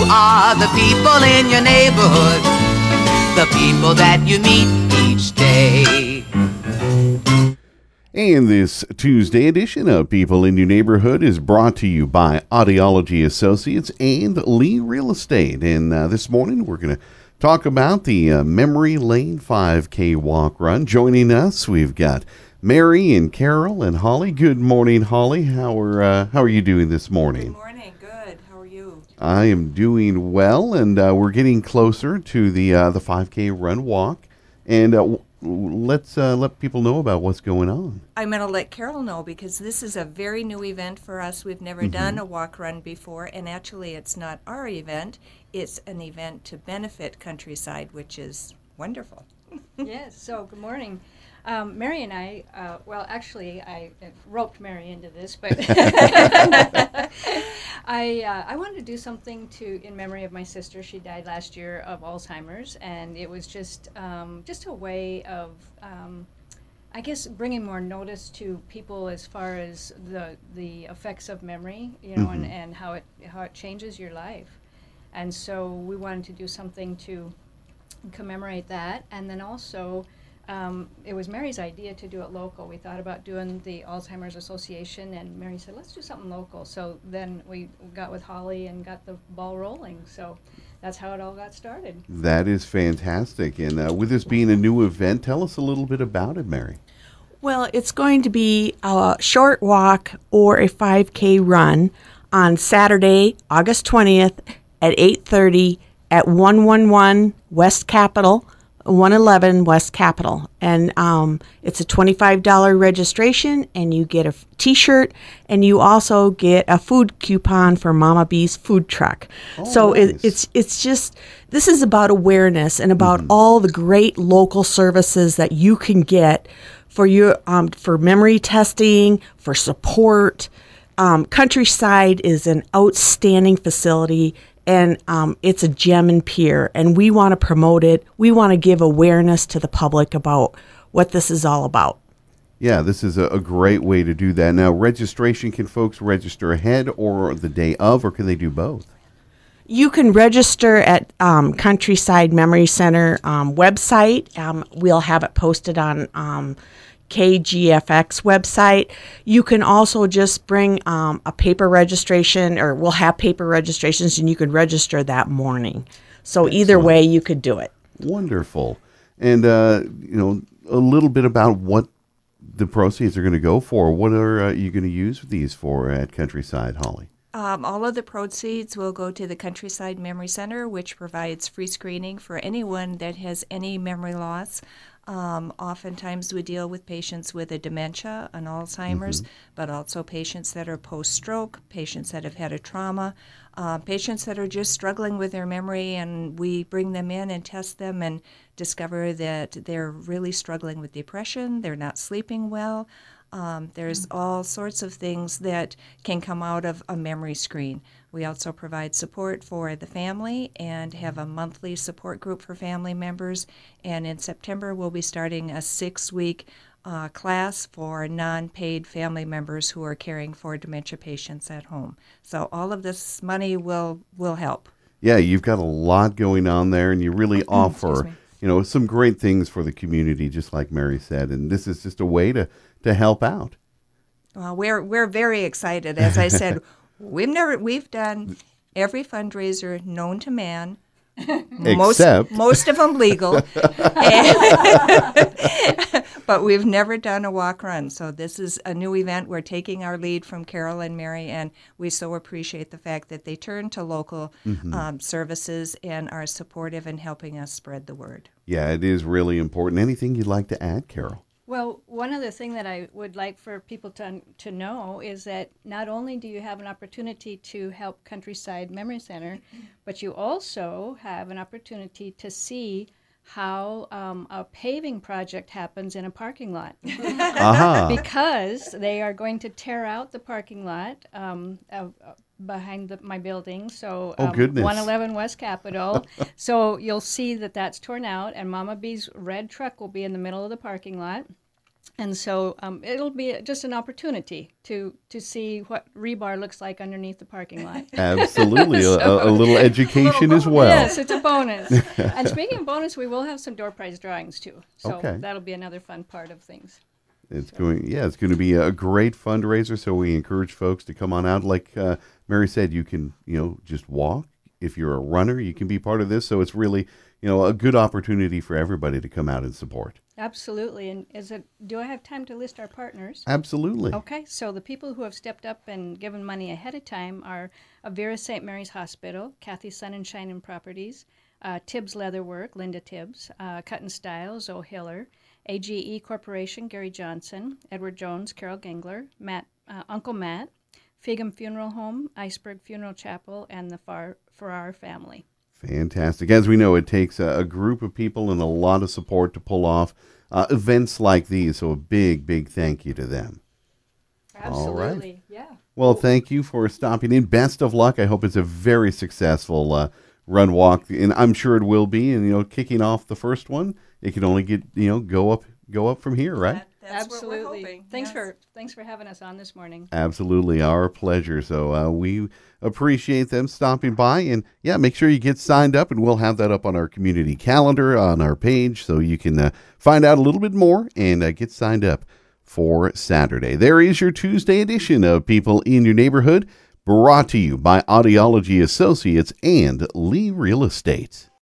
are the people in your neighborhood, the people that you meet each day. And this Tuesday edition of People in Your Neighborhood is brought to you by Audiology Associates and Lee Real Estate. And this morning we're going to talk about the Memory Lane 5K walk run. Joining us, we've got Mary and Carol and Holly. Good morning, Holly. How are you doing this morning? Good morning. Good. How are you? I am doing well, and we're getting closer to the 5K run walk. And let's let people know about what's going on. I'm going to let Carol know because this is a very new event for us. We've never done a walk run before, and actually it's not our event. It's an event to benefit Countryside, which is wonderful. Yes, so good morning. Mary and I, well, actually, I roped Mary into this, but I wanted to do something in memory of my sister. She died last year of Alzheimer's, and it was just a way of, I guess, bringing more notice to people as far as the effects of memory, you know, and how it changes your life. And so we wanted to do something to commemorate that, and then also. It was Mary's idea to do it local. We thought about doing the Alzheimer's Association, and Mary said, let's do something local. So then we got with Holly and got the ball rolling. So that's how it all got started. That is fantastic. And with this being a new event, tell us a little bit about it, Mary. Well, it's going to be a short walk or a 5K run on Saturday, August 20th at 8:30 at 111 West Capitol. 111 West Capitol, and it's a $25 registration, and you get a T-shirt, and you also get a food coupon for Mama B's food truck. So nice. it's just, this is about awareness and about all the great local services that you can get for your for memory testing, for support. Countryside is an outstanding facility. And it's a gem in Pierre, and we want to promote it. We want to give awareness to the public about what this is all about. Yeah, this is a great way to do that. Now, registration, can folks register ahead or the day of, or can they do both? You can register at Countryside Memory Center website. We'll have it posted on KGFX website. You can also just bring a paper registration, or we'll have paper registrations, and you could register that morning. So either way, you could do it. Wonderful. And, you know, a little bit about what the proceeds are going to go for. What are you going to use these for at Countryside, Holly? All of the proceeds will go to the Countryside Memory Center, which provides free screening for anyone that has any memory loss. Oftentimes we deal with patients with a dementia, an Alzheimer's, but also patients that are post-stroke, patients that have had a trauma, patients that are just struggling with their memory, and we bring them in and test them and discover that they're really struggling with depression, they're not sleeping well. There's all sorts of things that can come out of a memory screen. We also provide support for the family and have a monthly support group for family members. And in September, we'll be starting a 6-week class for non-paid family members who are caring for dementia patients at home. So all of this money will help. Yeah, you've got a lot going on there, and you really offer, you know, some great things for the community, just like Mary said. And this is just a way to help out. Well, we're very excited. As I said, we've done every fundraiser known to man, Except most of them legal, but we've never done a walk run. So this is a new event. We're taking our lead from Carol and Mary, and we so appreciate the fact that they turn to local services and are supportive in helping us spread the word. Yeah, it is really important. Anything you'd like to add, Carol? Well, one other thing that I would like for people to know is that not only do you have an opportunity to help Countryside Memory Center, but you also have an opportunity to see how a paving project happens in a parking lot. Because they are going to tear out the parking lot behind my building, so goodness. 111 West Capitol. So you'll see that that's torn out, and Mama B's red truck will be in the middle of the parking lot. And so it'll be just an opportunity to see what rebar looks like underneath the parking lot. Absolutely. A little education as well. Yes, it's a bonus. And speaking of bonus, we will have some door prize drawings too. So Okay. that'll be another fun part of things. It's going to be a great fundraiser. So we encourage folks to come on out. Like Mary said, you can, just walk. If you're a runner, you can be part of this. So it's really, a good opportunity for everybody to come out and support. Absolutely. And do I have time to list our partners? Absolutely. Okay, so the people who have stepped up and given money ahead of time are Avera St. Mary's Hospital, Kathy Sun and Shine Properties, Tibbs Leatherwork, Linda Tibbs, Cut and Style, Zoe Hiller, AGE Corporation, Gary Johnson, Edward Jones, Carol Gengler, Uncle Matt, Fegum Funeral Home, Iceberg Funeral Chapel, and the Farrar family. Fantastic. As we know, it takes a group of people and a lot of support to pull off events like these. So a big, big thank you to them. Absolutely. All right. Yeah. Well, thank you for stopping in. Best of luck. I hope it's a very successful run walk, and I'm sure it will be. And kicking off the first one, it can only get go up from here, right? That's Absolutely. what we're hoping. Thanks Yes. thanks for having us on this morning. Absolutely, our pleasure. So we appreciate them stopping by, and make sure you get signed up, and we'll have that up on our community calendar on our page, so you can find out a little bit more and get signed up for Saturday. There is your Tuesday edition of People in Your Neighborhood, brought to you by Audiology Associates and Lee Real Estate.